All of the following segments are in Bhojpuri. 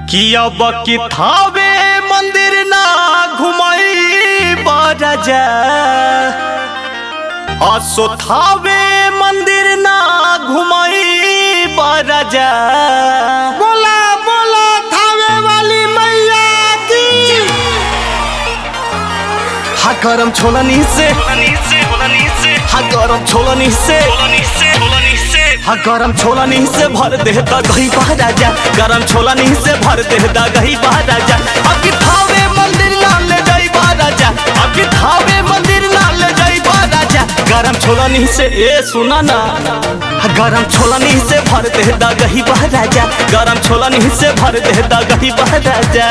कि अब कि थावे मंदिर ना घुमाई राजा असो थावे मंदिर ना घुमाई राजा। बोला बोला थावे वाली मैया की। हा गरम छोलनी से हा गरम छोलनी से हा गरम छोलनी से भर दे दही राजा। गरम छोलनी से भर दे दही राजा। अब कि थावे मंदिर ना ले जाई राजा। अब कि थावे मंदिर ना ले जाई राजा। गरम छोलनी से ए सुना ना गरम छोलनी से भर दे दही राजा। गरम छोलनी से भर दे दही राजा।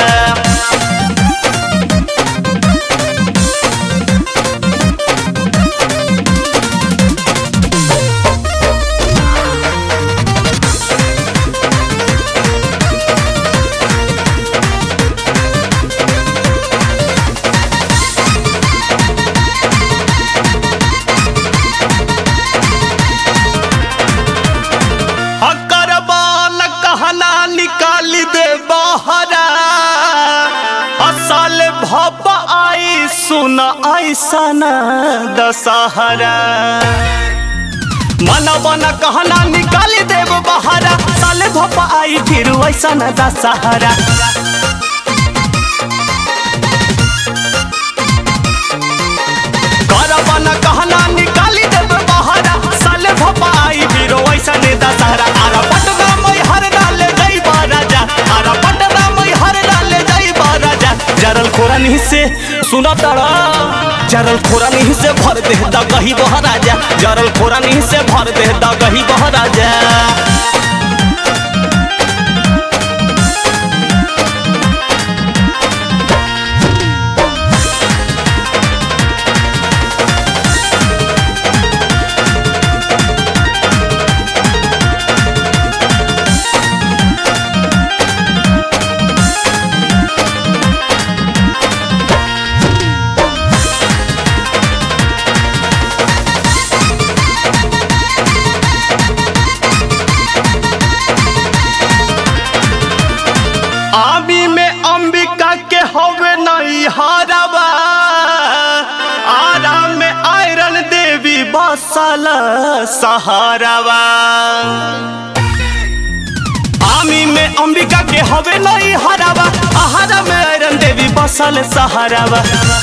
निकाल दे बहरा असल भप आई सुन ऐसा न दशहरा। मन बन कहना निकाल दे बहरा साल भप आई फिर ऐसा न दशहरा। कर बन कहना निकाल दे बहरा साल भप आई फिर ऐसा न दशहरा। आरा पटना में हर डाले राजा। आरा पटना में हर डाले जाइबा राजा। जरल खोरनी से सुना तारा जरल खोरनी से भर दे दही राजा। जरल खोरनी से भर दे दही राजा। आमी में अंबिका के होवे नहीं हारवा। आरा में आयरन देवी बसल सहारवा। आमी में अंबिका के होवे नहीं हारवा। आहारा में आयरन देवी बसल सहारवा।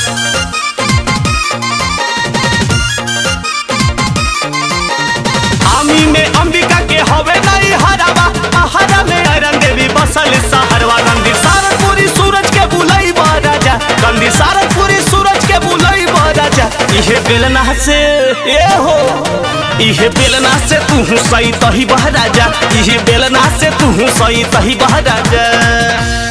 आमी में अंबिका के होवे नहीं हारवा। आहारा में आयरन देवी बसल सहारवा। गंदी सारनपुरी सूरज के बुलाई राजा। गंदी सारनपुरी सूरज के बुलाई राजा। इहे बेलना से ए हो इहे बेलना से तू सही तही राजा। इहे बेलना से तू सही तही राजा।